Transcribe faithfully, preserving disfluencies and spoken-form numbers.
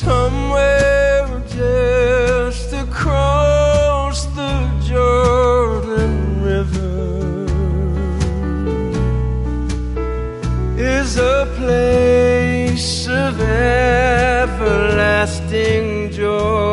Somewhere just across the Jordan River is a place of everlasting joy.